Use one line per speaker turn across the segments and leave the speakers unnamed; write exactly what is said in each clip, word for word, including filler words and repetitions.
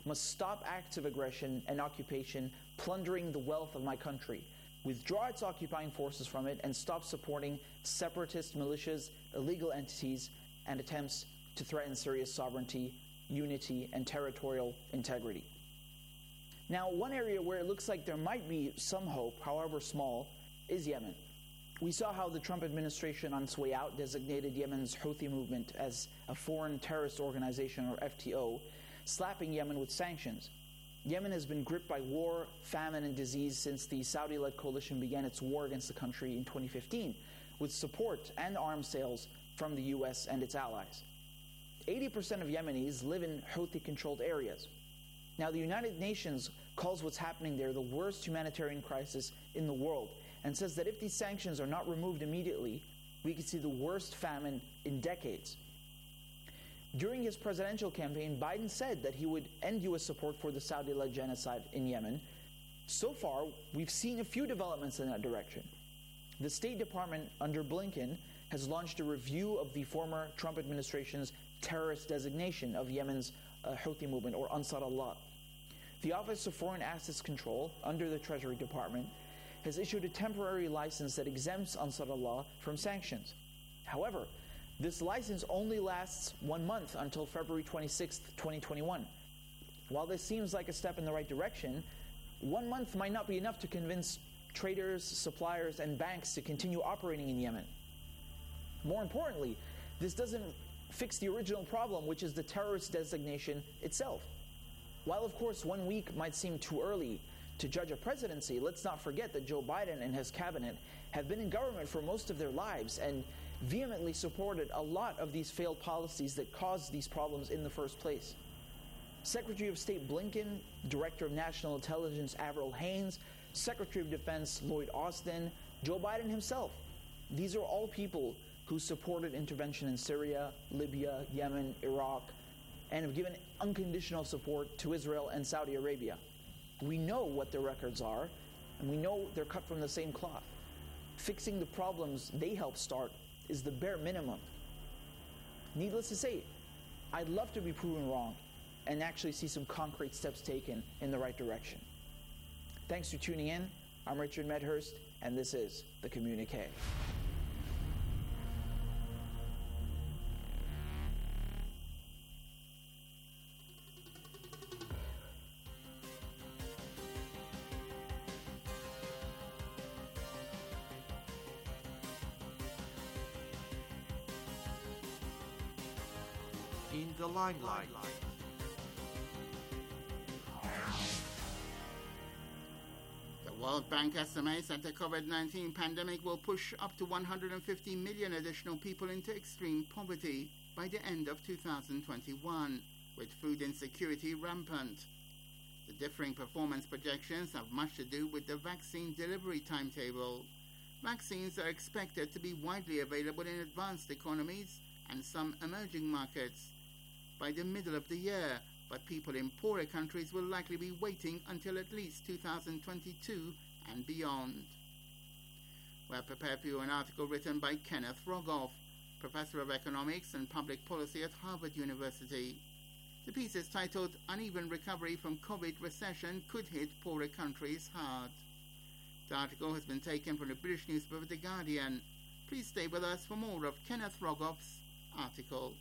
must stop acts of aggression and occupation plundering the wealth of my country, withdraw its occupying forces from it, and stop supporting separatist militias, illegal entities, and attempts to threaten Syria's sovereignty, unity, and territorial integrity. Now, one area where it looks like there might be some hope, however small, is Yemen. We saw how the Trump administration on its way out designated Yemen's Houthi movement as a foreign terrorist organization, or F T O, slapping Yemen with sanctions. Yemen has been gripped by war, famine, and disease since the Saudi-led coalition began its war against the country in twenty fifteen, with support and arms sales from the U S and its allies. eighty percent of Yemenis live in Houthi-controlled areas. Now, the United Nations calls what's happening there the worst humanitarian crisis in the world, and says that if these sanctions are not removed immediately, we could see the worst famine in decades. During his presidential campaign, Biden said that he would end U S support for the Saudi-led genocide in Yemen. So far, we've seen a few developments in that direction. The State Department, under Blinken, has launched a review of the former Trump administration's terrorist designation of Yemen's uh, Houthi movement, or Ansar Allah. The Office of Foreign Assets Control, under the Treasury Department, has issued a temporary license that exempts Ansar Allah from sanctions. However, this license only lasts one month until February twenty-sixth, twenty twenty-one. While this seems like a step in the right direction, one month might not be enough to convince traders, suppliers, and banks to continue operating in Yemen. More importantly, this doesn't fix the original problem, which is the terrorist designation itself. While, of course, one week might seem too early to judge a presidency, let's not forget that Joe Biden and his cabinet have been in government for most of their lives and vehemently supported a lot of these failed policies that caused these problems in the first place. Secretary of State Blinken, Director of National Intelligence Avril Haines, Secretary of Defense Lloyd Austin, Joe Biden himself. These are all people who supported intervention in Syria, Libya, Yemen, Iraq, and have given unconditional support to Israel and Saudi Arabia. We know what their records are, and we know they're cut from the same cloth. Fixing the problems they helped start is the bare minimum. Needless to say, I'd love to be proven wrong and actually see some concrete steps taken in the right direction. Thanks for tuning in. I'm Richard Medhurst, and this is The Communique.
In the limelight.
The World Bank estimates that the COVID nineteen pandemic will push up to one hundred fifty million additional people into extreme poverty by the end of two thousand twenty-one, with food insecurity rampant. The differing performance projections have much to do with the vaccine delivery timetable. Vaccines are expected to be widely available in advanced economies and some emerging markets by the middle of the year, but people in poorer countries will likely be waiting until at least two thousand twenty-two and beyond. We have prepared for you an article written by Kenneth Rogoff, Professor of Economics and Public Policy at Harvard University. The piece is titled, "Uneven Recovery from COVID Recession Could Hit Poorer Countries Hard." The article has been taken from the British newspaper The Guardian. Please stay with us for more of Kenneth Rogoff's article.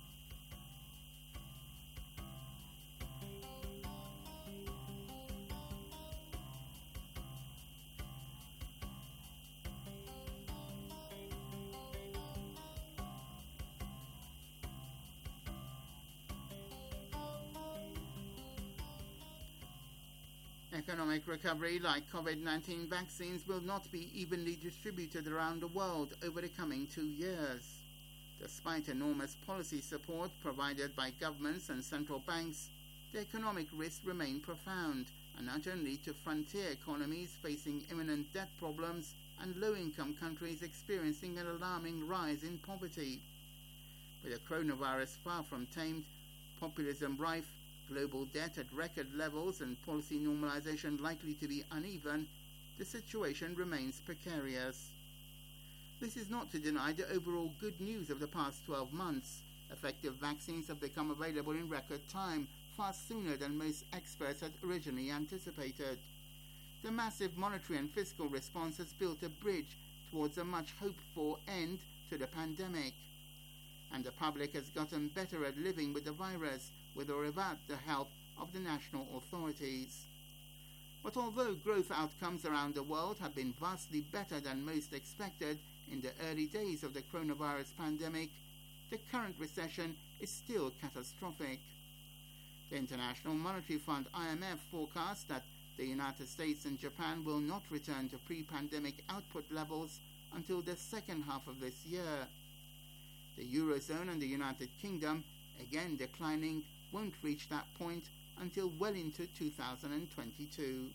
Economic recovery, like COVID nineteen vaccines, will not be evenly distributed around the world over the coming two years. Despite enormous policy support provided by governments and central banks, the economic risks remain profound, and not only to frontier economies facing imminent debt problems and low-income countries experiencing an alarming rise in poverty. With the coronavirus far from tamed, populism rife, global debt at record levels and policy normalization likely to be uneven, the situation remains precarious. This is not to deny the overall good news of the past twelve months. Effective vaccines have become available in record time, far sooner than most experts had originally anticipated. The massive monetary and fiscal response has built a bridge towards a much hoped-for end to the pandemic. And the public has gotten better at living with the virus, with or without the help of the national authorities. But although growth outcomes around the world have been vastly better than most expected in the early days of the coronavirus pandemic, the current recession is still catastrophic. The International Monetary Fund I M F forecasts that the United States and Japan will not return to pre-pandemic output levels until the second half of this year. The Eurozone and the United Kingdom, again declining, won't reach that point until well into two thousand twenty-two.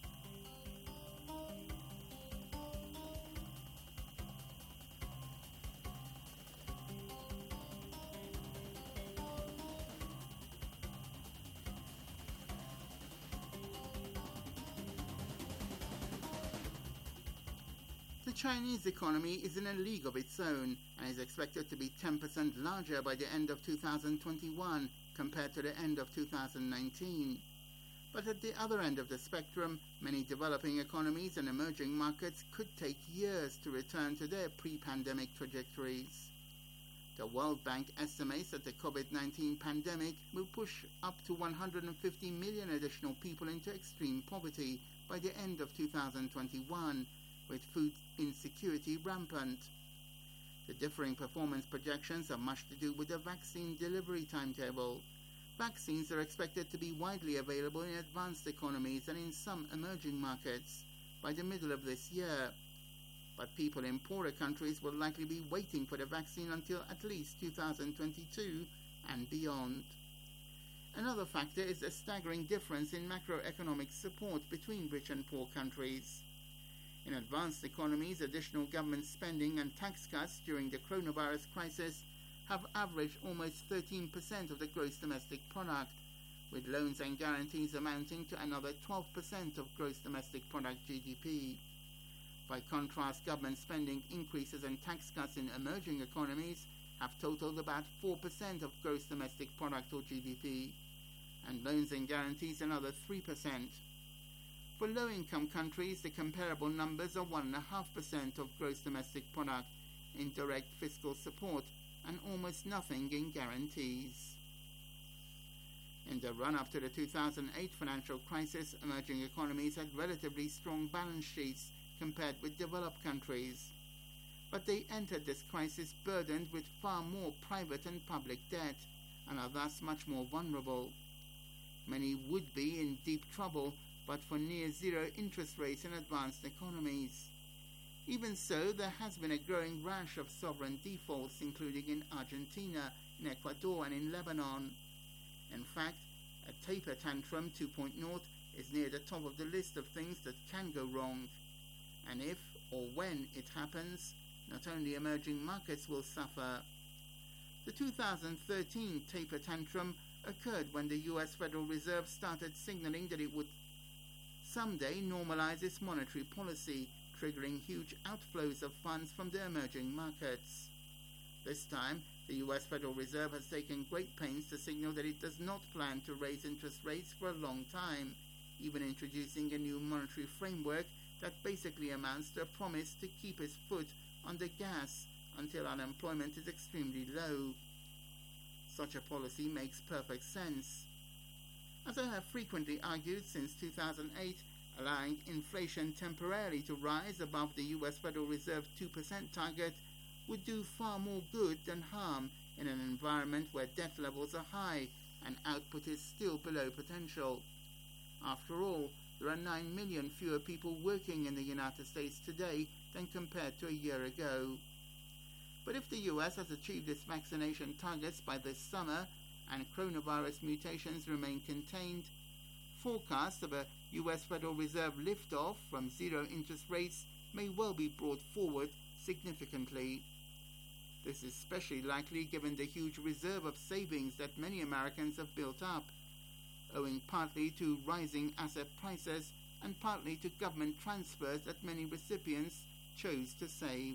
The Chinese economy is in a league of its own and is expected to be ten percent larger by the end of two thousand twenty-one compared to the end of two thousand nineteen. But at the other end of the spectrum, many developing economies and emerging markets could take years to return to their pre-pandemic trajectories. The World Bank estimates that the COVID nineteen pandemic will push up to one hundred fifty million additional people into extreme poverty by the end of two thousand twenty-one, with food insecurity rampant. The differing performance projections have much to do with the vaccine delivery timetable. Vaccines are expected to be widely available in advanced economies and in some emerging markets by the middle of this year. But people in poorer countries will likely be waiting for the vaccine until at least two thousand twenty-two and beyond. Another factor is the staggering difference in macroeconomic support between rich and poor countries. In advanced economies, additional government spending and tax cuts during the coronavirus crisis have averaged almost thirteen percent of the gross domestic product, with loans and guarantees amounting to another twelve percent of gross domestic product G D P. By contrast, government spending increases and tax cuts in emerging economies have totaled about four percent of gross domestic product or G D P, and loans and guarantees another three percent. For low-income countries, the comparable numbers are one point five percent of gross domestic product in direct fiscal support and almost nothing in guarantees. In the run-up to the two thousand eight financial crisis, emerging economies had relatively strong balance sheets compared with developed countries. But they entered this crisis burdened with far more private and public debt and are thus much more vulnerable. Many would be in deep trouble but for near-zero interest rates in advanced economies. Even so, there has been a growing rash of sovereign defaults, including in Argentina, in Ecuador, and in Lebanon. In fact, a taper tantrum two point oh is near the top of the list of things that can go wrong. And if or when it happens, not only emerging markets will suffer. The two thousand thirteen taper tantrum occurred when the U S Federal Reserve started signaling that it would someday normalize its monetary policy, triggering huge outflows of funds from the emerging markets. This time, the U S Federal Reserve has taken great pains to signal that it does not plan to raise interest rates for a long time, even introducing a new monetary framework that basically amounts to a promise to keep its foot on the gas until unemployment is extremely low. Such a policy makes perfect sense. As I have frequently argued since two thousand eight, allowing inflation temporarily to rise above the U S Federal Reserve two percent target would do far more good than harm in an environment where debt levels are high and output is still below potential. After all, there are nine million fewer people working in the United States today than compared to a year ago. But if the U S has achieved its vaccination targets by this summer and coronavirus mutations remain contained, forecasts of a U S Federal Reserve liftoff from zero interest rates may well be brought forward significantly. This is especially likely given the huge reserve of savings that many Americans have built up, owing partly to rising asset prices and partly to government transfers that many recipients chose to save.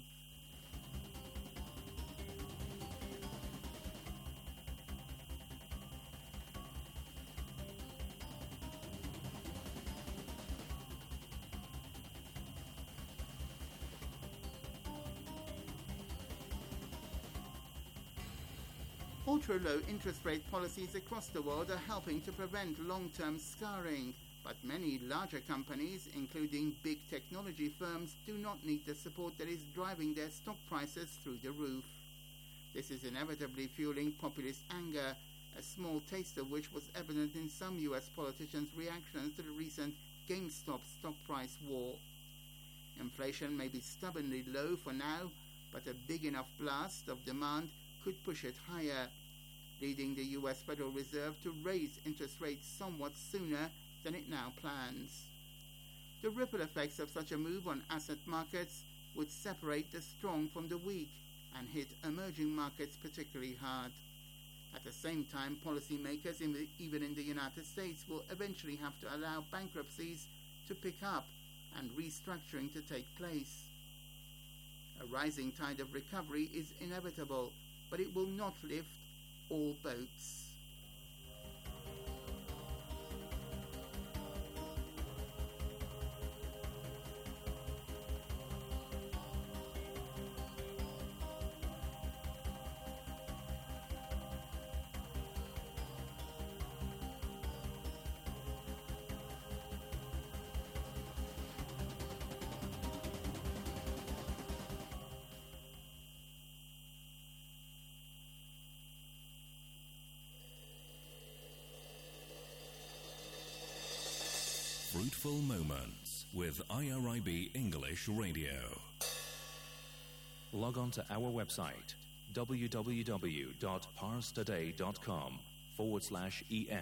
Ultra-low interest rate policies across the world are helping to prevent long-term scarring, but many larger companies, including big technology firms, do not need the support that is driving their stock prices through the roof. This is inevitably fueling populist anger, a small taste of which was evident in some U S politicians' reactions to the recent GameStop stock price war. Inflation may be stubbornly low for now, but a big enough blast of demand could push it higher, leading the U S Federal Reserve to raise interest rates somewhat sooner than it now plans. The ripple effects of such a move on asset markets would separate the strong from the weak and hit emerging markets particularly hard. At the same time, policymakers, in the, even in the United States, will eventually have to allow bankruptcies to pick up and restructuring to take place. A rising tide of recovery is inevitable, but it will not lift all boats.
Fruitful Moments with I R I B English Radio. Log on to our website www.parstoday.com forward slash en.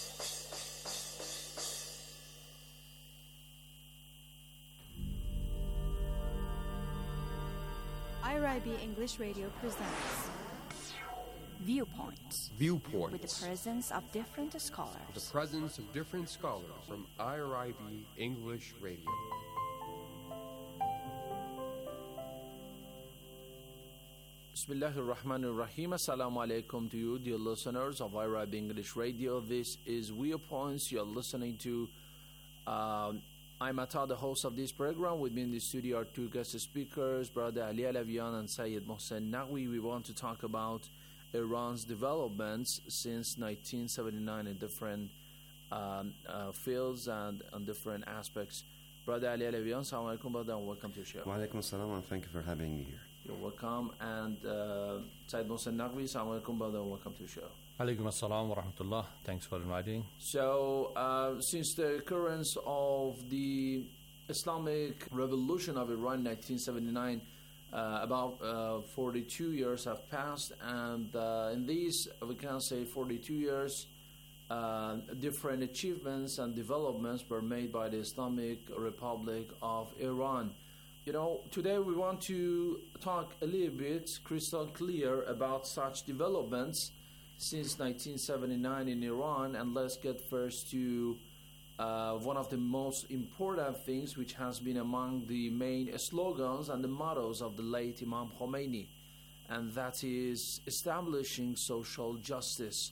I R I B English Radio presents Viewpoints.
Viewpoints.
With the presence of different scholars.
With the presence of different scholars from I R I B English Radio.
Bismillahir Rahmanir Rahim. Assalamu alaikum to you, dear listeners of I R I B English Radio. This is Viewpoints. You're listening to. Uh, I'm Atta, the host of this program. With me in the studio are two guest speakers, Brother Ali Alavian and Sayyid Mohsen Naqvi. We want to talk about Iran's developments since nineteen seventy-nine in different um, uh, fields and, and different aspects. Brother Ali Alavian, assalamu alaikum, brother, and welcome to the show.
Wa alaikum assalam, and thank you for having me here.
You're welcome. And uh, Sayyid Mohsen Naqvi, assalamu alaikum, brother, and welcome to the show.
Alaikum assalam wa rahmatullah. Thanks for inviting.
So, uh, since the occurrence of the Islamic Revolution of Iran in nineteen seventy-nine, Uh, about uh, forty-two years have passed, and uh, in these, we can say forty-two years, uh, different achievements and developments were made by the Islamic Republic of Iran. You know, today we want to talk a little bit crystal clear about such developments since nineteen seventy-nine in Iran, and let's get first to Uh, one of the most important things, which has been among the main slogans and the mottos of the late Imam Khomeini, and that is establishing social justice.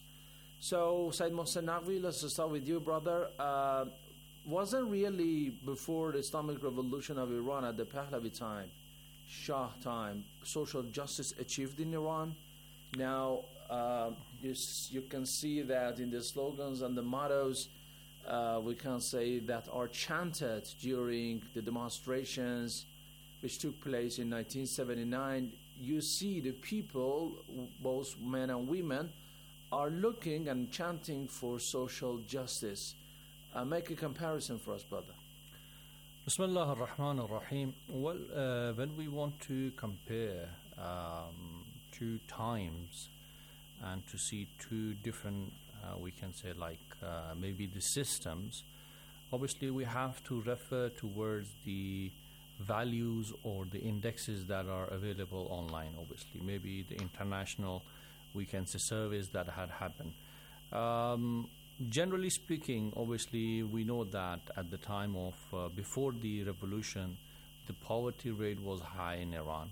So, Sayyid Mohsen Naqvi, let's start with you, brother. Uh, wasn't really before the Islamic Revolution of Iran at the Pahlavi time, Shah time, social justice achieved in Iran? Now, uh, you, you can see that in the slogans and the mottos, Uh, we can say that are chanted during the demonstrations which took place in nineteen seventy-nine. You see the people, both men and women, are looking and chanting for social justice. Uh, make a comparison for us, brother.
Bismillah ar-Rahman ar-Rahim. Well, uh, when we want to compare um, two times and to see two different Uh, we can say like uh, maybe the systems, obviously we have to refer towards the values or the indexes that are available online. Obviously maybe the international, we can say, surveys that had happened. Um, generally speaking, obviously we know that at the time of uh, before the revolution, the poverty rate was high in Iran,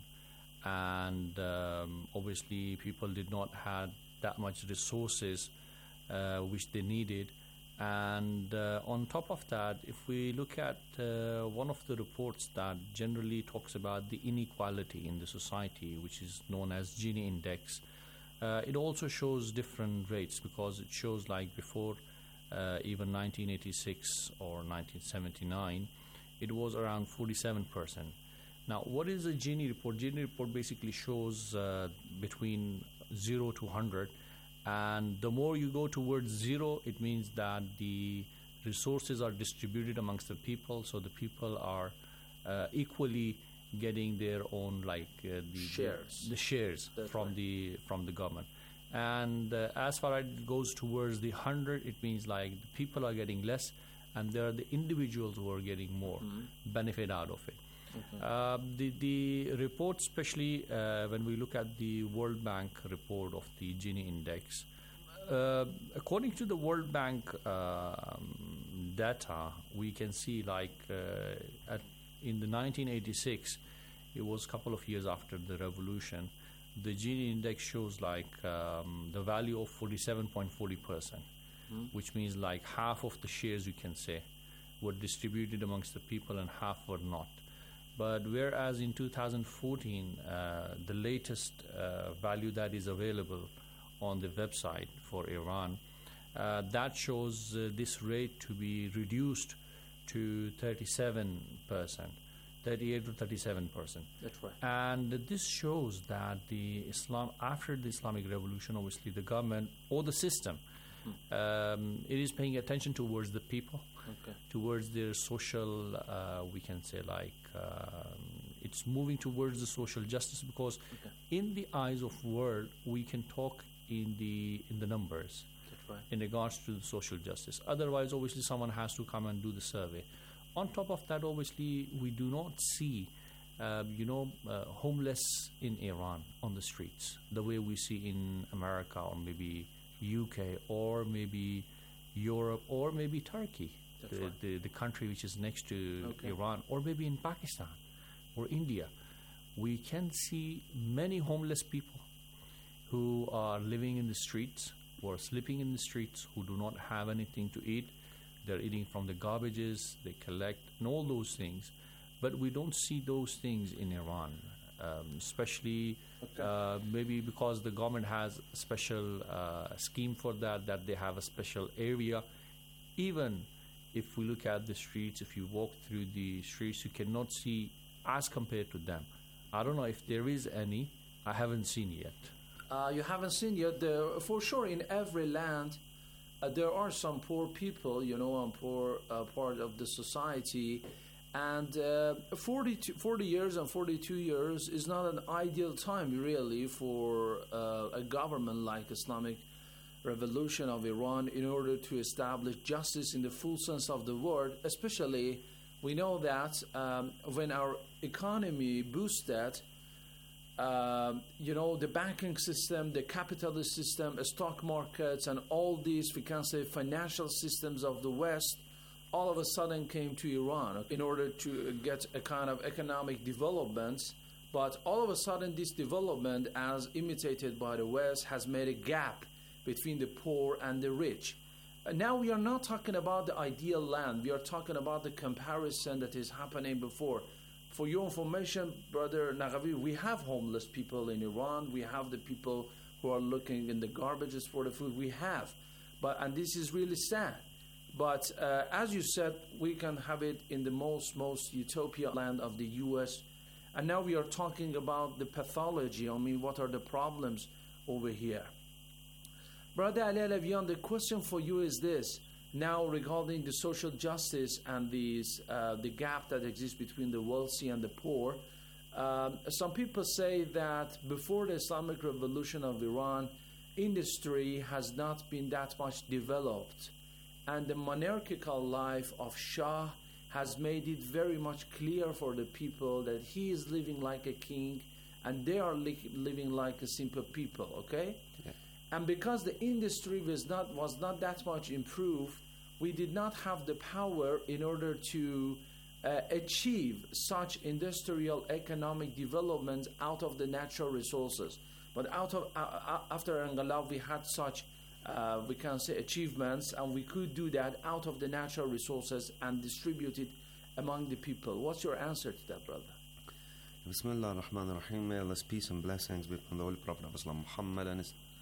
and um, obviously people did not have that much resources Uh, which they needed. And uh, on top of that, if we look at uh, one of the reports that generally talks about the inequality in the society, which is known as Gini index, Uh, it also shows different rates because it shows like before uh, even nineteen eighty-six or nineteen seventy-nine, it was around forty-seven percent. Now, what is a Gini report? Gini report basically shows uh, between zero to one hundred, and the more you go towards zero, it means that the resources are distributed amongst the people, so the people are uh, equally getting their own like uh, the
shares,
the, the shares
That's
from
right.
the from the government. And uh, as far as it goes towards the hundred, it means like the people are getting less, and there are the individuals who are getting more
Mm-hmm.
benefit out of it.
Okay.
Uh, the the report, especially uh, when we look at the World Bank report of the Gini index, uh, according to the World Bank um, data, we can see like uh, at in the nineteen eighty-six, it was a couple of years after the revolution, the Gini index shows like um, the value of forty-seven point four zero percent,
Mm.
which means like half of the shares, you can say, were distributed amongst the people and half were not. But whereas in two thousand fourteen, uh, the latest uh, value that is available on the website for Iran, uh, that shows uh, this rate to be reduced to thirty-seven percent, thirty-eight to thirty-seven percent.
That's right.
And this shows that the Islam, after the Islamic Revolution, obviously the government or the system, um, it is paying attention towards the people,
Okay.
towards their social, uh, we can say like, um, it's moving towards the social justice because
Okay.
in the eyes of world, we can talk in the in the numbers
That's right.
in regards to the social justice. Otherwise, obviously, someone has to come and do the survey. On top of that, obviously, we do not see, uh, you know, uh, homeless in Iran on the streets the way we see in America or maybe U K or maybe Europe or maybe Turkey,
That's
the,
right.
the, the country which is next to
Okay.
Iran, or maybe in Pakistan or India. We can see many homeless people who are living in the streets, who are sleeping in the streets, who do not have anything to eat. They're eating from the garbages they collect and all those things. But we don't see those things in Iran, um, especially
Okay.
uh, maybe because the government has a special uh, scheme for that, that they have a special area. Even if we look at the streets, if you walk through the streets, you cannot see as compared to them. I don't know if there is any. I haven't seen yet.
Uh, you haven't seen yet. There, for sure, in every land, uh, there are some poor people, you know, and poor uh, part of the society. And uh, forty, forty years and forty-two years is not an ideal time, really, for uh, a government like Islamic Revolution of Iran in order to establish justice in the full sense of the word. Especially, we know that um, when our economy boosted, Uh, you know, the banking system, the capitalist system, stock markets, and all these, we can say, financial systems of the West, all of a sudden came to Iran in order to get a kind of economic development. But all of a sudden, this development, as imitated by the West, has made a gap between the poor and the rich. And now we are not talking about the ideal land. We are talking about the comparison that is happening before. For your information, Brother Nagavi, we have homeless people in Iran. We have the people who are looking in the garbages for the food. We have. But, and this is really sad. But uh, as you said, we can have it in the most, most utopia land of the U S. And now we are talking about the pathology. I mean, what are the problems over here? Brother Ali Alavian, the question for you is this. Now, regarding the social justice and these, uh, the gap that exists between the wealthy and the poor, um, some people say that before the Islamic Revolution of Iran, industry has not been that much developed. And the monarchical life of Shah has made it very much clear for the people that he is living like a king and they are li- living like a simple people, okay?
Yeah.
And because the industry was not, was not that much improved, we did not have the power in order to uh, achieve such industrial economic development out of the natural resources. But out of uh, after Inqilab, we had such, uh, we can say, achievements, and we could do that out of the natural resources and distribute it among the people. What's your answer to that, brother?
Bismillah ar-Rahman ar-Rahim. May Allah's peace and blessings be upon the Holy Prophet of Islam, Muhammad, and his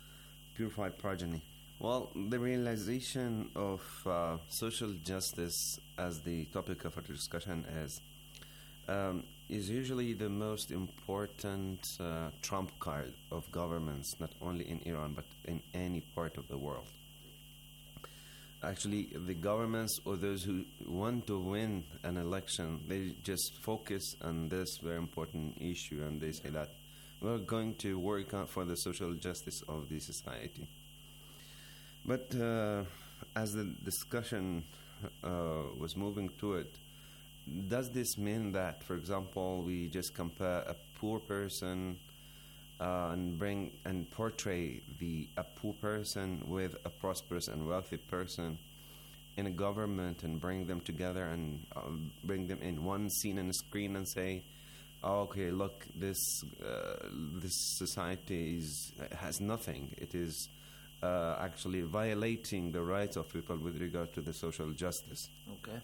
purified progeny. Well, the realization of uh, social justice as the topic of our discussion is um, is usually the most important uh, trump card of governments, not only in Iran but in any part of the world. Actually, the governments or those who want to win an election, they just focus on this very important issue, and they say that we're going to work on for the social justice of the society. But uh, as the discussion uh, was moving to it, does this mean that, for example, we just compare a poor person uh, and bring and portray the a poor person with a prosperous and wealthy person in a government and bring them together and um, bring them in one scene and screen and say, oh, okay, look, this uh, this society is has nothing. It is uh, actually violating the rights of people with regard to the social justice.
Okay.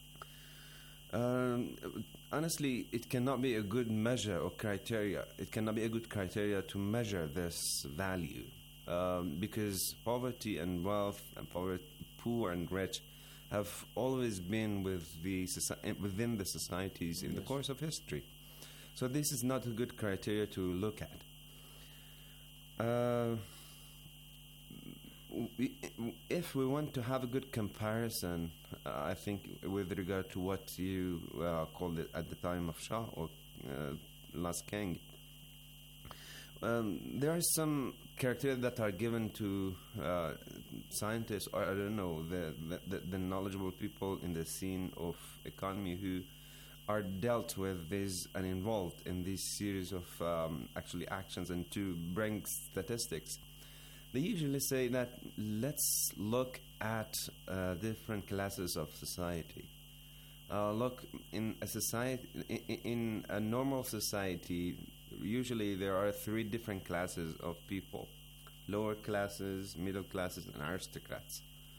Um, honestly, it cannot be a good measure or criteria. It cannot be a good criteria to measure this value, um, because poverty and wealth and poverty, poor and rich, have always been with the soci- within the societies in yes. the course of history. So this is not a good criteria to look at. Uh, we, if we want to have a good comparison, uh, I think with regard to what you uh, called it at the time of Shah or uh, last king, um, there are some criteria that are given to uh, scientists, or I don't know, the, the, the knowledgeable people in the scene of economy who are dealt with this and involved in this series of um, actually actions and to bring statistics. They usually say that let's look at uh, different classes of society. Uh, look, in a society, in, in a normal society, usually there are three different classes of people: lower classes, middle classes, and aristocrats.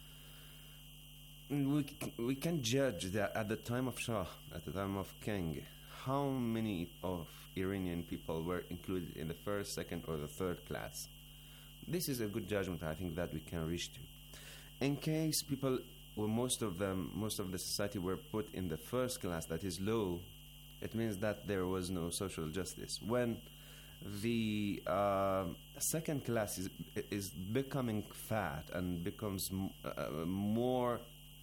We we can judge that at the time of Shah, at the time of King, how many of Iranian people were included in the first, second, or the third class. This is a good judgment, I think, that we can reach to. In case people, well, most of them, most of the society were put in the first class, that is low, it means that there was no social justice. When the uh, second class is is becoming fat and becomes m- uh, more.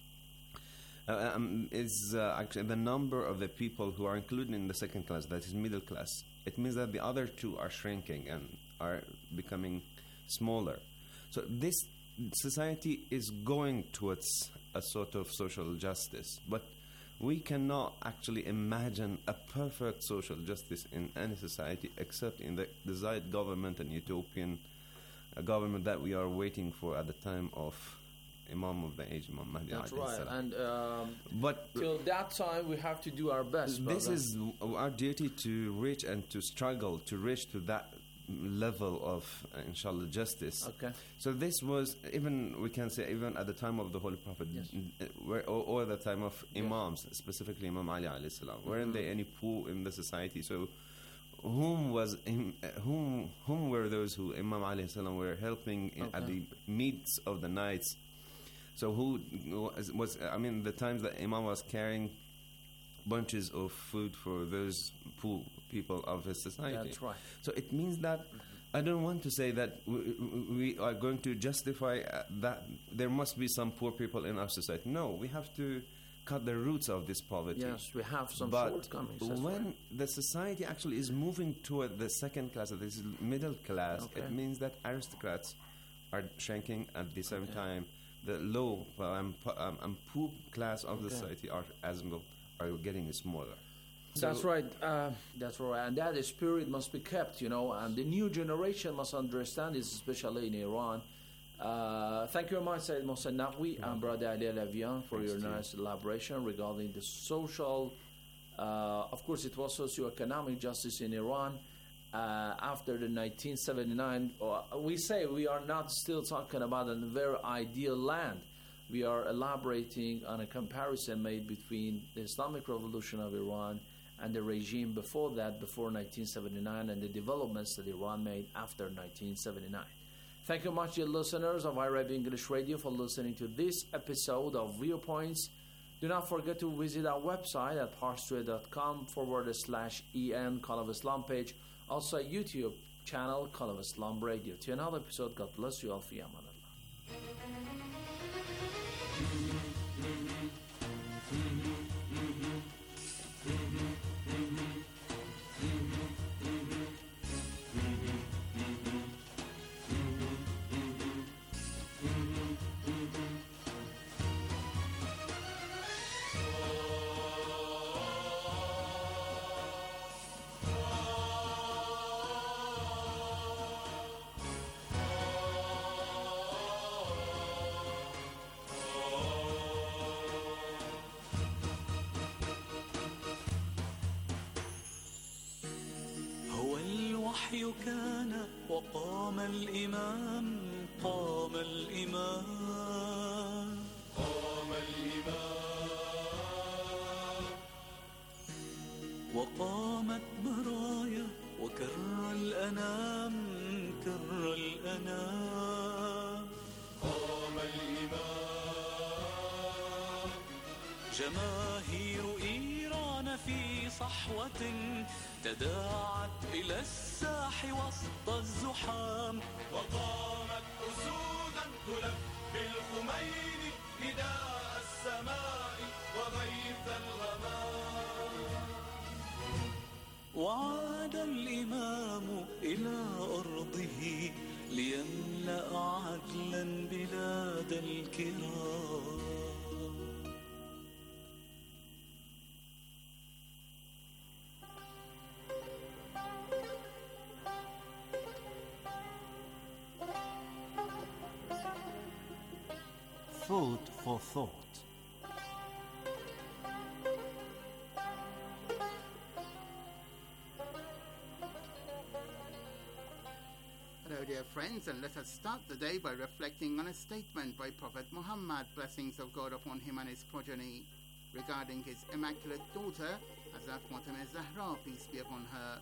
Uh, um, is uh, actually the number of the people who are included in the second class, that is middle class. It means that the other two are shrinking and are becoming smaller. So this society is going towards a sort of social justice, but we cannot actually imagine a perfect social justice in any society except in the desired government and utopian uh, government that we are waiting for at the time of Imam of the age, Imam Mahdi.
That's right.
Salam.
And um,
but
till that time, we have to do our best.
This
brother.
is our duty to reach and to struggle to reach to that level of, uh, inshallah, justice.
Okay.
So this was, even, we can say, even at the time of the Holy Prophet,
yes.
uh, where, or, or the time of Imams, yes. specifically Imam Ali alayhi salam, mm-hmm. weren't there any poor in the society? So whom was im, uh, whom whom were those who Imam alayhi salam were helping in,
okay.
at the midst of the nights? So who was, was, I mean, the times that Imam was carrying bunches of food for those poor people of his society.
That's right.
So it means that I don't want to say that we, we are going to justify uh, that there must be some poor people in our society. No, we have to cut the roots of this poverty.
Yes, we have some
but
shortcomings.
But when
right.
the society actually is moving toward the second class, this is middle class,
okay.
it means that aristocrats are shrinking at the same
okay.
time. The low um, um, um, poor class of
okay.
the society are as well are getting smaller.
That's
so
right. Uh, that's right. And that spirit must be kept, you know. And the new generation must understand this, especially in Iran. Uh, thank you very much, Sayyid Mohsen Naqvi and Brother Ali Alavian, for
Thanks
your nice elaboration regarding the social. Uh, of course, it was socio-economic justice in Iran. Uh, after the nineteen seventy-nine, uh, we say we are not still talking about a very ideal land. We are elaborating on a comparison made between the Islamic Revolution of Iran and the regime before that, before nineteen seventy-nine, and the developments that Iran made after nineteen seventy-nine. Thank you much, dear listeners of iRibe English Radio, for listening to this episode of Viewpoints. Do not forget to visit our website at parstoday.com forward slash en Call of Islam page. Also a YouTube channel, Call of Islam Radio. To another episode, God bless you all. Fi aman Allah.
الوحي كان وقام الإمام قام الإمام قام الإمام وقامت برايا وكر الأنام كر الأنام قام الإمام جماهير إيران في صحوة تداعت إلى الساح وسط الزحام وقامت أسودا تلبي الخمين نداء السماء وغيث الغمام وعاد الإمام إلى أرضه ليملأ عدلا بلاد الكرام.
Food for thought.
Hello dear friends, and let us start the day by reflecting on a statement by Prophet Muhammad, blessings of God upon him and his progeny, regarding his immaculate daughter, Hazrat Fatima Zahra, peace be upon her.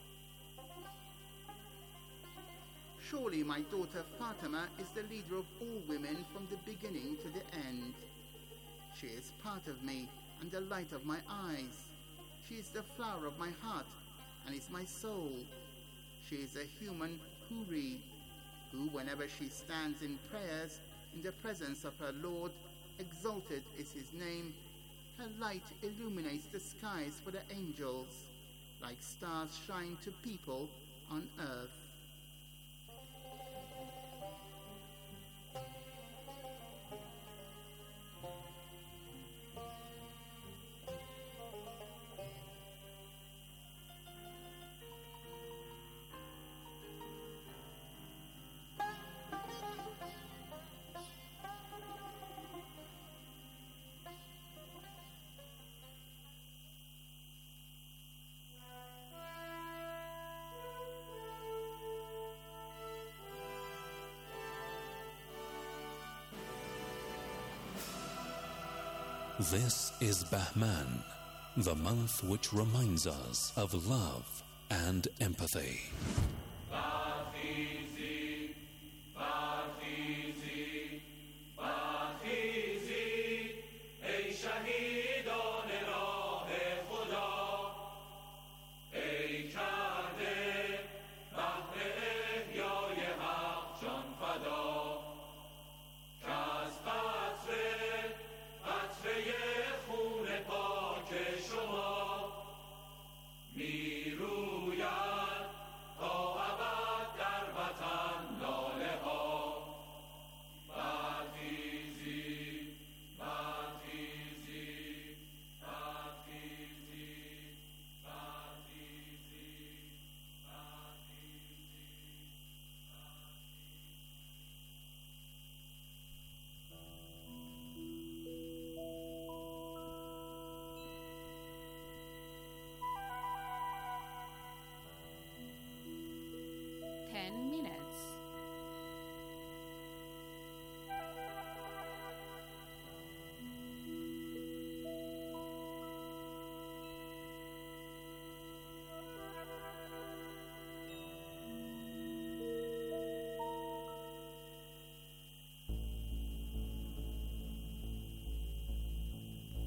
Surely my daughter Fatima is the leader of all women from the beginning to the end. She is part of me and the light of my eyes. She is the flower of my heart and is my soul. She is a human huri, who whenever she stands in prayers in the presence of her Lord, exalted is his name, her light illuminates the skies for the angels, like stars shine to people on earth.
This is Bahman, the month which reminds us of love and empathy.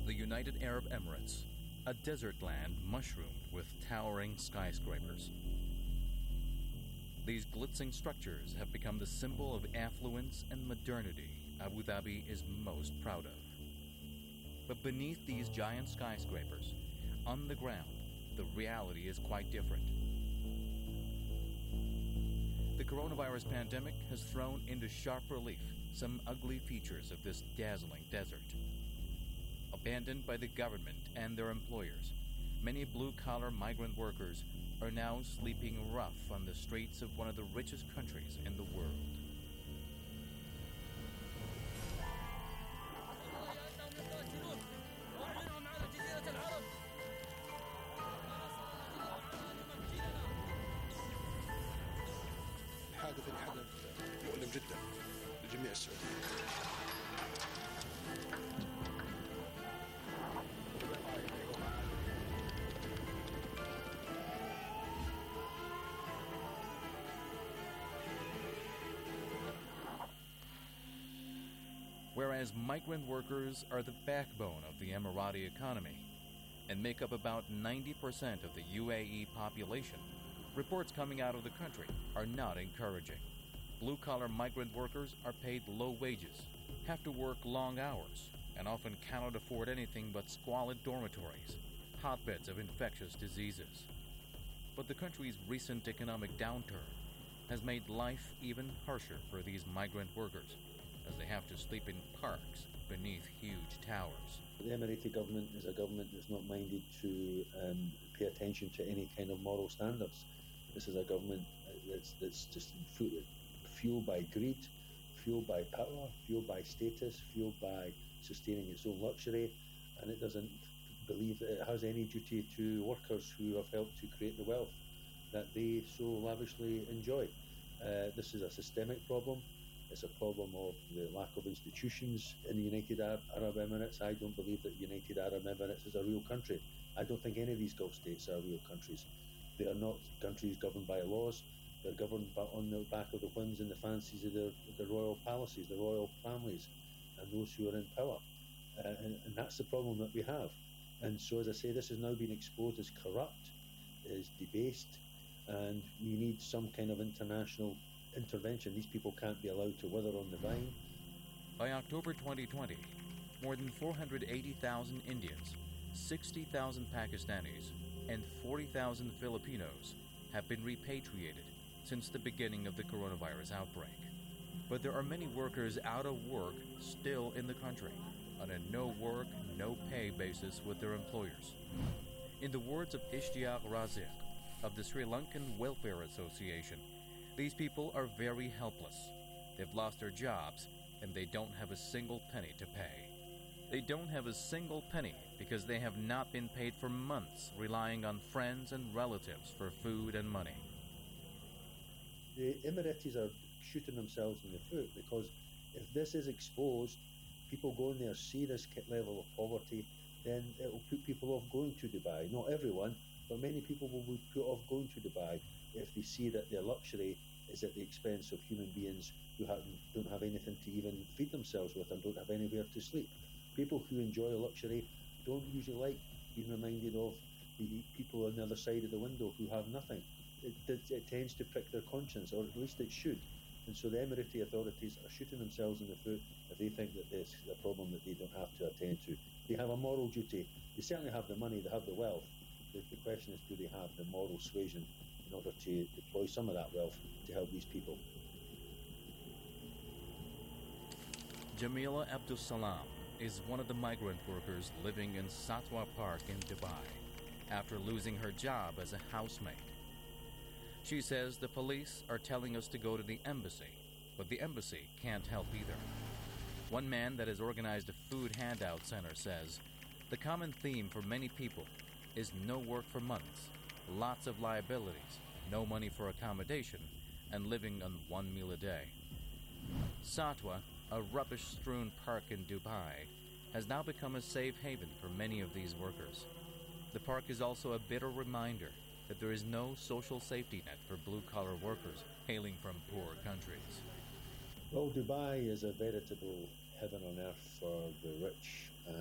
the United Arab Emirates, a desert land mushroomed with towering skyscrapers. These glitzing structures have become the symbol of affluence and modernity Abu Dhabi is most proud of. But beneath these giant skyscrapers, on the ground, the reality is quite different. The coronavirus pandemic has thrown into sharp relief some ugly features of this dazzling desert. Abandoned by the government and their employers, many blue-collar migrant workers are now sleeping rough on the streets of one of the richest countries in the world.
الحادث اللي حدث مؤلم جدا لجميع السعوديين.
Whereas migrant workers are the backbone of the Emirati economy and make up about ninety percent of the U A E population, reports coming out of the country are not encouraging. Blue-collar migrant workers are paid low wages, have to work long hours, and often cannot afford anything but squalid dormitories, hotbeds of infectious diseases. But the country's recent economic downturn has made life even harsher for these migrant workers, as they have to sleep in parks beneath huge towers.
The Emirati government is a government that's not minded to um, pay attention to any kind of moral standards. This is a government that's, that's just fueled by greed, fueled by power, fueled by status, fueled by sustaining its own luxury, and it doesn't believe that it has any duty to workers who have helped to create the wealth that they so lavishly enjoy. Uh, this is a systemic problem. It's a problem of the lack of institutions in the United Arab Emirates. I don't believe that United Arab Emirates is a real country. I don't think any of these Gulf states are real countries. They are not countries governed by laws. They're governed by, on the back of the whims and the fancies of the, the royal palaces, the royal families, and those who are in power. Uh, and, and that's the problem that we have. And so, as I say, this has now been exposed as corrupt, as debased, and we need some kind of international intervention. These people can't be allowed to wither on the vine.
By October twenty twenty, more than four hundred eighty thousand Indians, sixty thousand Pakistanis, and forty thousand Filipinos have been repatriated since the beginning of the coronavirus outbreak. But there are many workers out of work still in the country on a no-work, no-pay basis with their employers. In the words of Ishtiaq Raziq of the Sri Lankan Welfare Association, these people are very helpless. They've lost their jobs, and they don't have a single penny to pay. They don't have a single penny because they have not been paid for months, relying on friends and relatives for food and money.
The Emiratis are shooting themselves in the foot because if this is exposed, people go in there, see this level of poverty, then it will put people off going to Dubai. Not everyone, but many people will be put off going to Dubai if they see that their luxury is at the expense of human beings who have, don't have anything to even feed themselves with and don't have anywhere to sleep. People who enjoy luxury don't usually like being reminded of the people on the other side of the window who have nothing. It, it, it tends to prick their conscience, or at least it should. And so the Emirati authorities are shooting themselves in the foot if they think that this is a problem that they don't have to attend to. They have a moral duty. They certainly have the money, they have the wealth. The, the question is, do they have the moral suasion in order to deploy some of that wealth to help these people?
Jamila Abdul Salam is one of the migrant workers living in Satwa Park in Dubai after losing her job as a housemaid. She says the police are telling us to go to the embassy, but the embassy can't help either. One man that has organized a food handout center says the common theme for many people is no work for months, lots of liabilities, no money for accommodation, and living on one meal a day. Satwa, a rubbish-strewn park in Dubai, has now become a safe haven for many of these workers. The park is also a bitter reminder that there is no social safety net for blue-collar workers hailing from poor countries.
Well, Dubai is a veritable heaven on earth for the rich and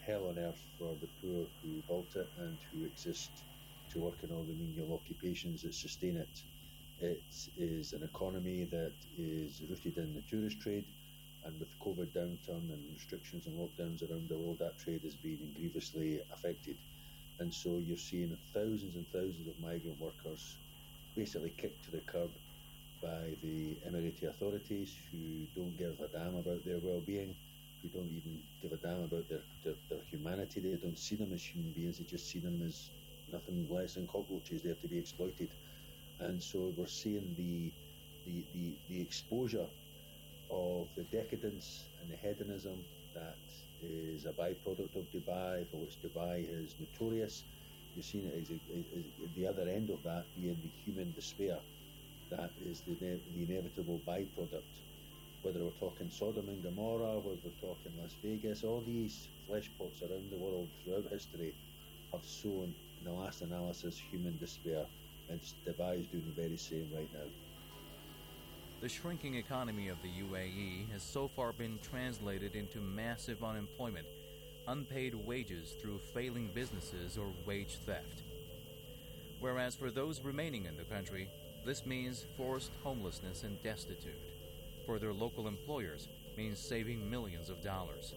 hell on earth for the poor who built it and who exist to work in all the menial occupations that sustain it. It is an economy that is rooted in the tourist trade, and with COVID downturn and restrictions and lockdowns around the world, that trade has been grievously affected. And so you're seeing thousands and thousands of migrant workers basically kicked to the curb by the Emirati authorities, who don't give a damn about their well-being, who don't even give a damn about their, their, their humanity. They don't see them as human beings, they just see them as nothing less than cockroaches there to be exploited. And so we're seeing the, the, the, the exposure of the decadence and the hedonism that is a byproduct of Dubai, for which Dubai is notorious. You're seeing it as, a, as the other end of that being the human despair. That is the, the inevitable byproduct. Whether we're talking Sodom and Gomorrah, whether we're talking Las Vegas, all these flesh pots around the world throughout history have sown, in the last analysis, human despair. And Dubai is doing the very same right now.
The shrinking economy of the U A E has so far been translated into massive unemployment, unpaid wages through failing businesses, or wage theft. Whereas for those remaining in the country, this means forced homelessness and destitute. For their local employers, means saving millions of dollars.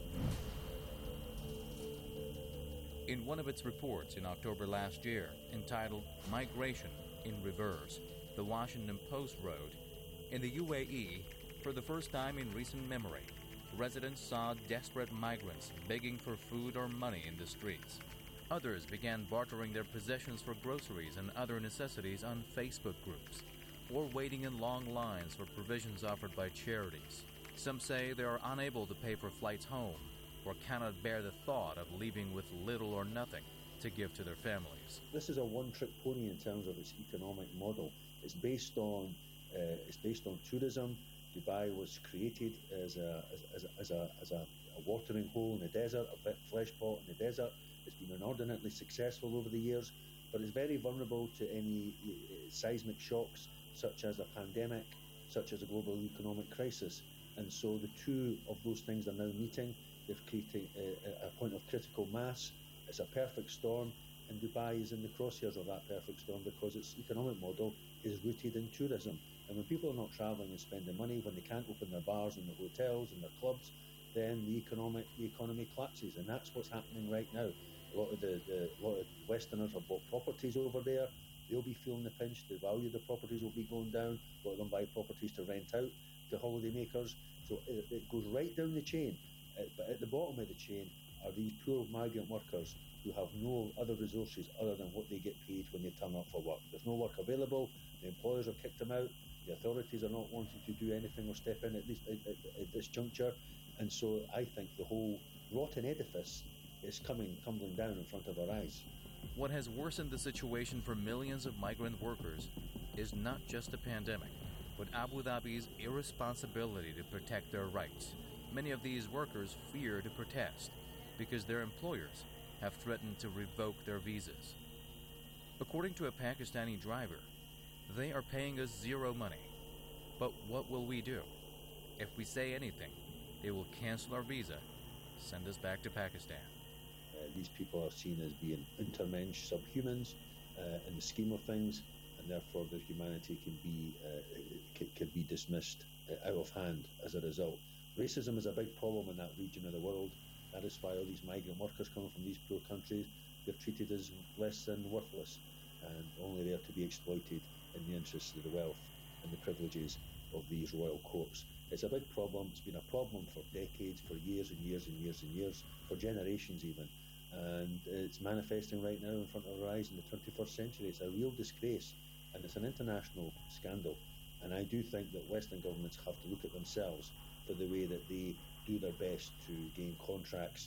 In one of its reports in October last year, entitled Migration in Reverse, the Washington Post wrote, in the U A E, for the first time in recent memory, residents saw desperate migrants begging for food or money in the streets. Others began bartering their possessions for groceries and other necessities on Facebook groups, or waiting in long lines for provisions offered by charities. Some say they are unable to pay for flights home, or cannot bear the thought of leaving with little or nothing to give to their families.
This is a one-trick pony in terms of its economic model. It's based on uh, it's based on tourism. Dubai was created as a as, as, as a as a, a watering hole in the desert, a bit flesh pot in the desert. It's been inordinately successful over the years, but it's very vulnerable to any uh, seismic shocks, such as a pandemic, such as a global economic crisis. And so the two of those things are now meeting. They've created a, a point of critical mass. It's a perfect storm, and Dubai is in the crosshairs of that perfect storm because its economic model is rooted in tourism. And when people are not travelling and spending money, when they can't open their bars and their hotels and their clubs, then the economic the economy collapses, and that's what's happening right now. A lot of the, the a lot of Westerners have bought properties over there. They'll be feeling the pinch. The value of the properties will be going down. A lot of them buy properties to rent out to holidaymakers. So it, it goes right down the chain. Uh, but at the bottom of the chain are these poor migrant workers who have no other resources other than what they get paid when they turn up for work. There's no work available. The employers have kicked them out. The authorities are not wanting to do anything or step in at this, at, at, at this juncture. And so I think the whole rotten edifice is coming, tumbling down in front of our eyes.
What has worsened the situation for millions of migrant workers is not just a pandemic, but Abu Dhabi's irresponsibility to protect their rights. Many of these workers fear to protest because their employers have threatened to revoke their visas. According to a Pakistani driver, they are paying us zero money. But what will we do? If we say anything, they will cancel our visa, send us back to Pakistan.
Uh, these people are seen as being intermensch subhumans uh, in the scheme of things, and therefore their humanity can be uh, can, can be dismissed uh, out of hand as a result. Racism is a big problem in that region of the world. That is why all these migrant workers coming from these poor countries, they're treated as less than worthless and only there to be exploited in the interests of the wealth and the privileges of these royal courts. It's a big problem. It's been a problem for decades, for years and years and years and years, for generations even. And it's manifesting right now in front of our eyes in the twenty-first century. It's a real disgrace, and it's an international scandal. And I do think that Western governments have to look at themselves for the way that they do their best to gain contracts,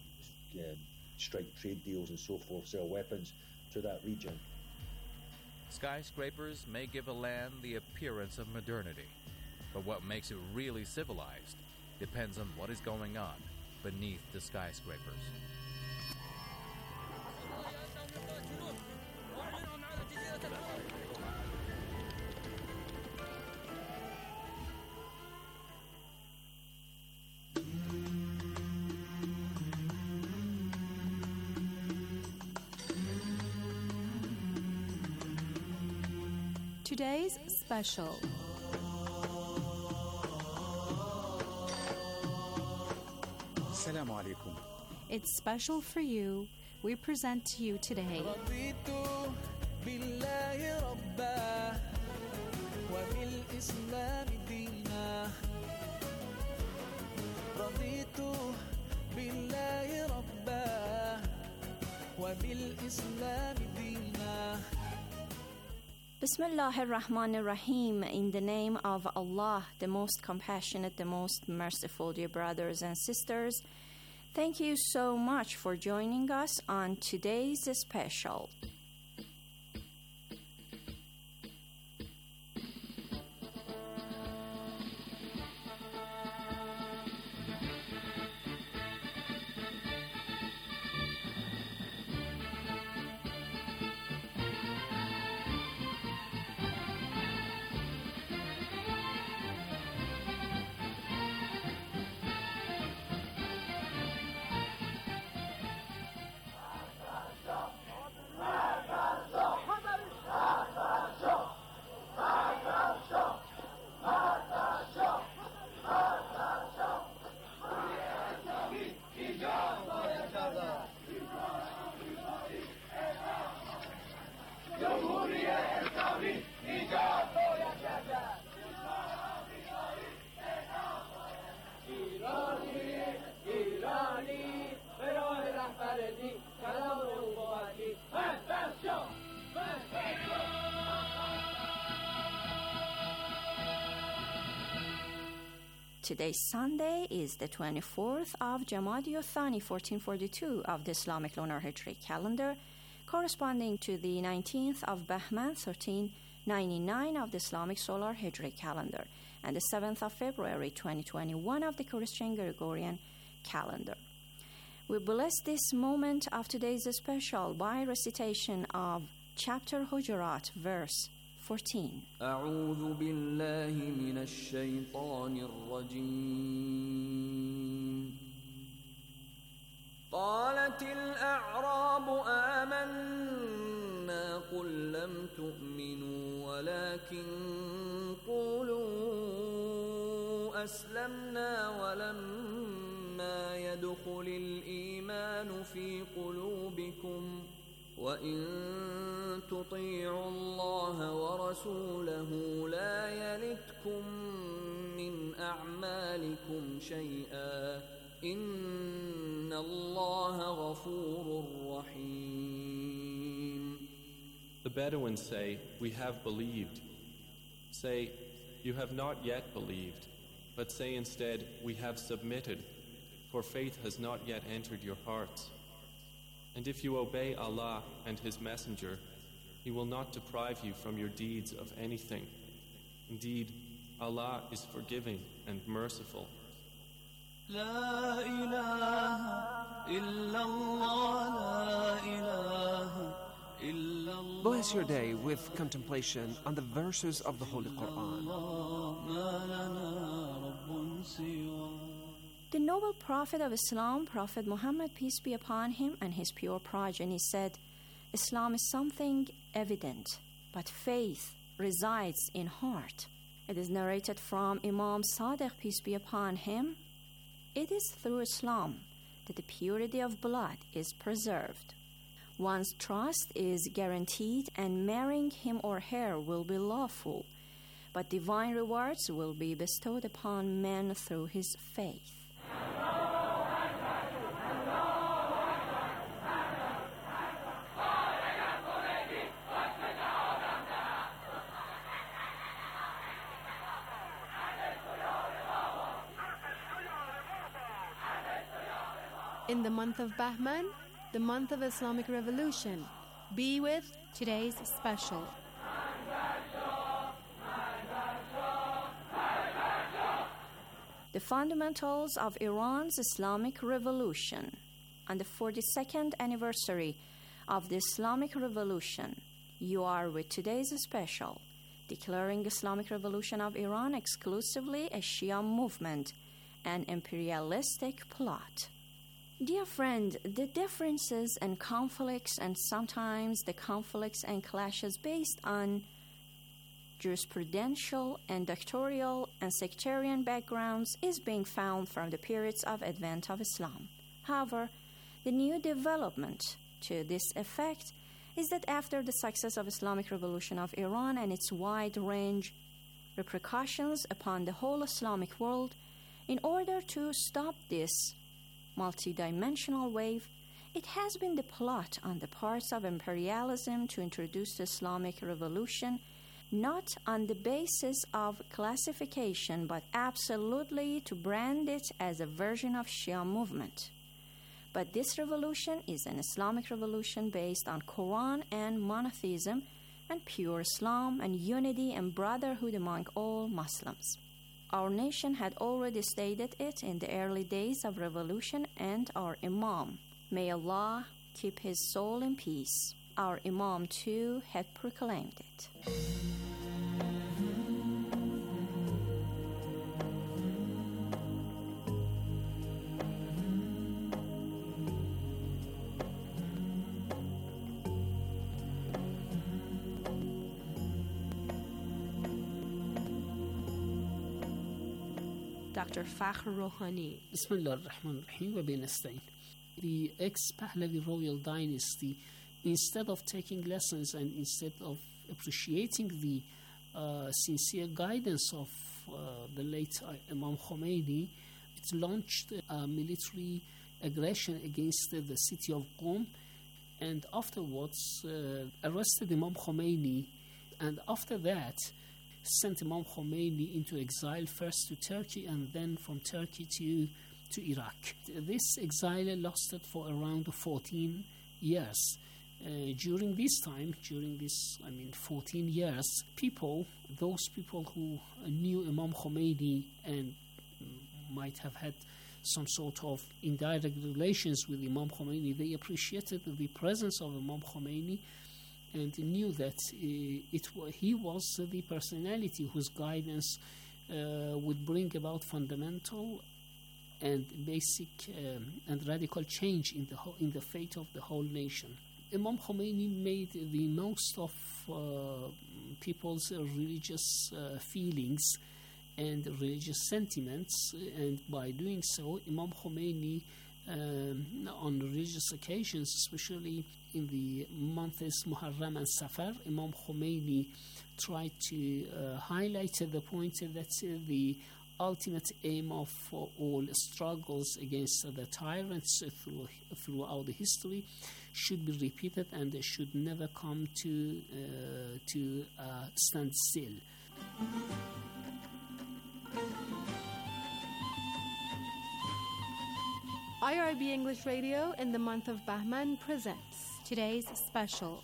uh, strike trade deals and so forth, sell weapons to that region.
Skyscrapers may give a land the appearance of modernity, but what makes it really civilized depends on what is going on beneath the skyscrapers.
Today's special.
Assalamu alaikum.
It's special for you. We present to you today. Bismillahir Rahmanir Rahim. In the name of Allah, the most compassionate, the most merciful, dear brothers and sisters. Thank you so much for joining us on today's special. Today's Sunday is the twenty-fourth of Jamadi Thani fourteen forty-two of the Islamic lunar Hijri calendar, corresponding to the nineteenth of Bahman thirteen ninety-nine of the Islamic solar Hijri calendar, and the seventh of February twenty twenty-one of the Christian Gregorian calendar. We bless this moment of today's special by recitation of chapter Hujurat, verse fourteen.
أعوذ بالله من الشيطان الرجيم. قالت الأعراب آمنا قل لم تؤمنوا ولكن قولوا أسلمنا ولما يدخل الإيمان في قلوبكم وإن تطيعوا الله ورسوله لا يلتكم من أعمالكم شيئا إن الله غفور رحيم.
The Bedouins say, "We have believed." Say, "You have not yet believed," but say instead, "We have submitted," for faith has not yet entered your hearts. And if you obey Allah and His Messenger, He will not deprive you from your deeds of anything. Indeed, Allah is forgiving and merciful.
La ilaha illallah, la ilaha illallah.
Bless your day with contemplation on the verses of the Holy Quran.
The noble Prophet of Islam, Prophet Muhammad, peace be upon him, and his pure progeny said, Islam is something evident, but faith resides in heart. It is narrated from Imam Sadiq, peace be upon him. It is through Islam that the purity of blood is preserved. One's trust is guaranteed, and marrying him or her will be lawful, but divine rewards will be bestowed upon men through his faith.
In the month of Bahman, the month of Islamic Revolution, be with today's special.
The fundamentals of Iran's Islamic Revolution. On the forty-second anniversary of the Islamic Revolution, you are with today's special, declaring Islamic Revolution of Iran exclusively a Shia movement, an imperialistic plot. Dear friend, the differences and conflicts, and sometimes the conflicts and clashes based on jurisprudential and doctoral and sectarian backgrounds is being found from the periods of advent of Islam. However, the new development to this effect is that after the success of Islamic revolution of Iran and its wide-range repercussions upon the whole Islamic world, in order to stop this multidimensional wave, it has been the plot on the parts of imperialism to introduce the Islamic revolution not on the basis of classification, but absolutely to brand it as a version of Shia movement. But this revolution is an Islamic revolution based on Quran and monotheism and pure Islam and unity and brotherhood among all Muslims. Our nation had already stated it in the early days of revolution, and our Imam, may Allah keep his soul in peace, our Imam too had proclaimed it.
Doctor Fakhr Rouhani.
Bismillah ar-Rahman ar-Rahim wa binasta'in. The ex-Pahlavi royal dynasty, instead of taking lessons and instead of appreciating the uh, sincere guidance of uh, the late Imam Khomeini, it launched a military aggression against uh, the city of Qom, and afterwards uh, arrested Imam Khomeini, and after that sent Imam Khomeini into exile, first to Turkey and then from Turkey to, to Iraq. This exile lasted for around fourteen years. Uh, during this time, during this, I mean, fourteen years, people, those people who knew Imam Khomeini and might have had some sort of indirect relations with Imam Khomeini, they appreciated the presence of Imam Khomeini and knew that uh, it he was the personality whose guidance uh, would bring about fundamental and basic um, and radical change in the whole, in the fate of the whole nation. Imam Khomeini made the most of uh, people's uh, religious uh, feelings and religious sentiments, and by doing so, Imam Khomeini, um, on religious occasions, especially in the months Muharram and Safar, Imam Khomeini tried to uh, highlight the point that uh, the ultimate aim of uh, all struggles against uh, the tyrants uh, through, throughout the history should be repeated and they should never come to uh, to uh, stand still.
I R I B English Radio in the month of Bahman presents today's special.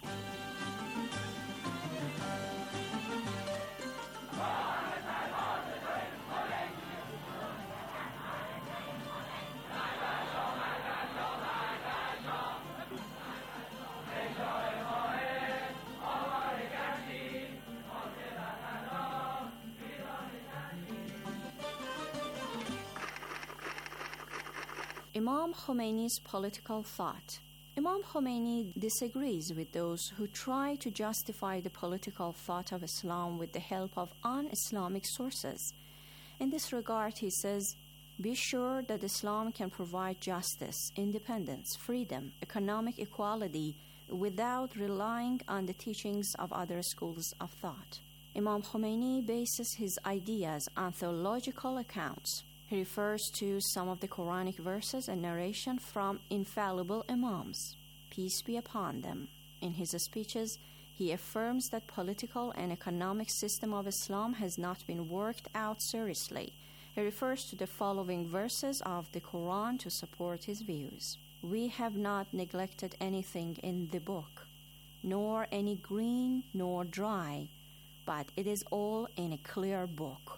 Imam Khomeini's political thought. Imam Khomeini disagrees with those who try to justify the political thought of Islam with the help of un-Islamic sources. In this regard, he says, "Be sure that Islam can provide justice, independence, freedom, economic equality without relying on the teachings of other schools of thought." Imam Khomeini bases his ideas on theological accounts. He refers to some of the Quranic verses and narration from infallible Imams, peace be upon them. In his speeches, he affirms that political and economic system of Islam has not been worked out seriously. He refers to the following verses of the Quran to support his views. "We have not neglected anything in the book, nor any green nor dry, but it is all in a clear book."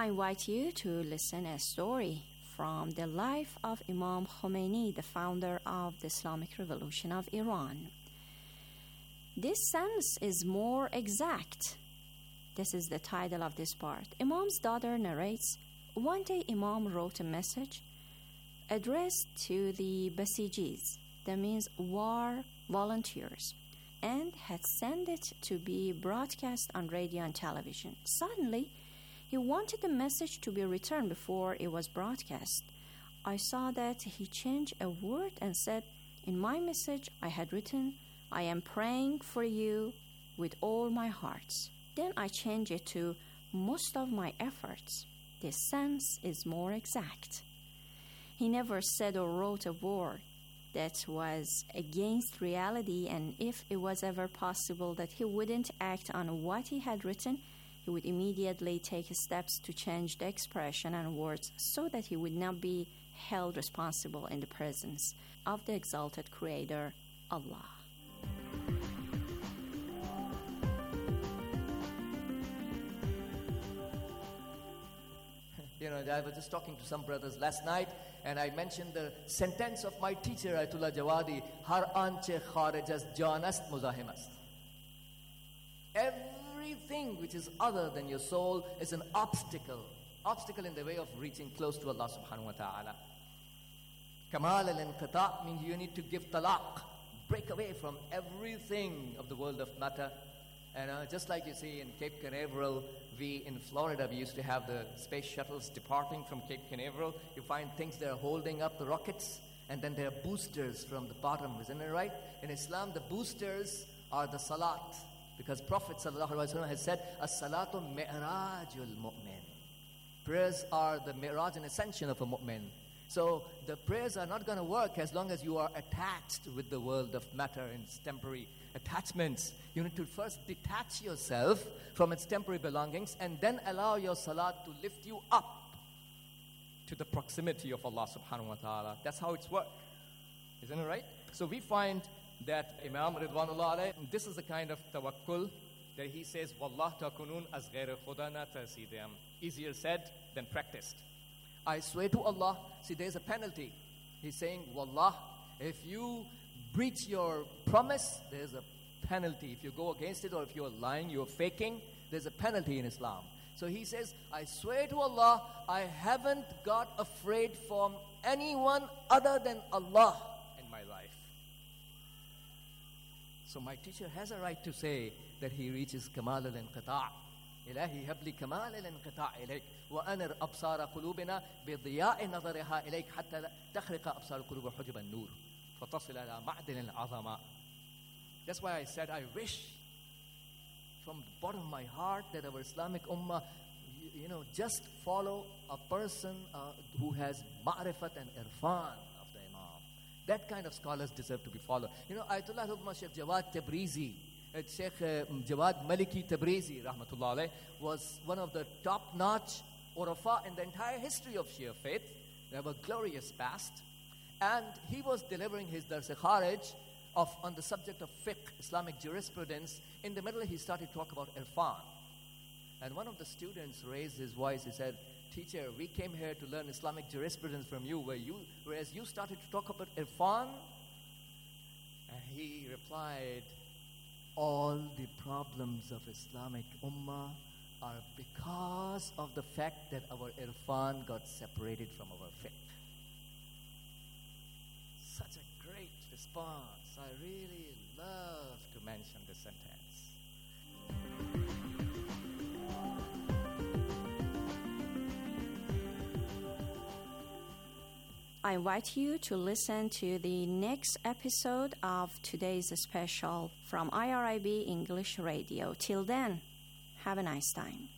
I invite you to listen a story from the life of Imam Khomeini, the founder of the Islamic Revolution of Iran. This sense is more exact. This is the title of this part. Imam's daughter narrates, one day Imam wrote a message addressed to the Basijis, that means war volunteers, and had sent it to be broadcast on radio and television. Suddenly, he wanted the message to be returned before it was broadcast. I saw that he changed a word and said, in my message I had written, I am praying for you with all my heart. Then I changed it to most of my efforts. The sense is more exact. He never said or wrote a word that was against reality, and if it was ever possible that he wouldn't act on what he had written, he would immediately take steps to change the expression and words so that he would not be held responsible in the presence of the exalted Creator, Allah.
You know, I was just talking to some brothers last night, and I mentioned the sentence of my teacher, Ayatollah Jawadi, Har anche kharij az jan ast muzahim ast. Everything which is other than your soul is an obstacle, obstacle in the way of reaching close to Allah subhanahu wa ta'ala. Kamal al-inqita' means you need to give talaq, break away from everything of the world of matter. And uh, just like you see in Cape Canaveral, we in Florida, we used to have the space shuttles departing from Cape Canaveral. You find things that are holding up the rockets, and then there are boosters from the bottom, isn't it right? In Islam, the boosters are the salat, because Prophet ﷺ has said, as-salatu mi'rajul mu'min. Prayers are the mi'raj and ascension of a mu'min. So the prayers are not going to work as long as you are attached with the world of matter and its temporary attachments. You need to first detach yourself from its temporary belongings and then allow your salat to lift you up to the proximity of Allah subhanahu wa ta'ala. That's how it's worked. Isn't it right? So we find that Imam Ridwanullah alayhi, this is the kind of tawakkul that he says, Wallah takunun as ghayr khuda na tasidam. Easier said than practiced. I swear to Allah, see there's a penalty. He's saying, Wallah, if you breach your promise, there's a penalty. If you go against it or if you're lying, you're faking, there's a penalty in Islam. So he says, I swear to Allah, I haven't got afraid from anyone other than Allah in my life. So my teacher has a right to say that he reaches Kamal al-Inqita'. إلهي هب لي كمال الانقطاع إليك وأنر أبصار قلوبنا بضياء نظرها إليك حتى تخرق أبصار القلوب حجب النور فتصل إلى معدن العظماء. That's why I said I wish from the bottom of my heart that our Islamic Ummah, you, you know, just follow a person uh, who has ma'rifat and irfan of the Imam. That kind of scholars deserve to be followed. You know, Ayatollah Hukma Sheikh Jawad Tabrizi, Sheikh uh, Jawad Maliki Tabrizi, rahmatullah alayh, was one of the top-notch urafa in the entire history of Shia faith. They have a glorious past. And he was delivering his Dars-e-Kharij of, on the subject of fiqh, Islamic jurisprudence. In the middle, he started to talk about irfan. And one of the students raised his voice. He said, teacher, we came here to learn Islamic jurisprudence from you, where you whereas you started to talk about irfan. And he replied, all the problems of Islamic Ummah are because of the fact that our irfan got separated from our fiqh. Such a great response. I really love to mention this sentence.
I invite you to listen to the next episode of today's special from I R I B English Radio. Till then, have a nice time.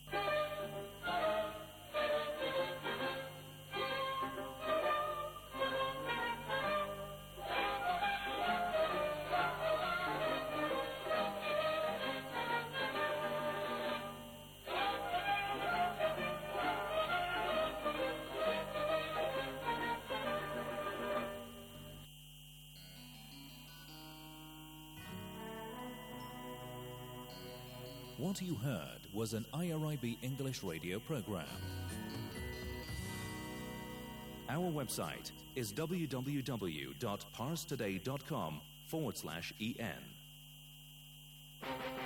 What you heard was an I R I B English radio program. Our website is www.parstoday.com forward slash en.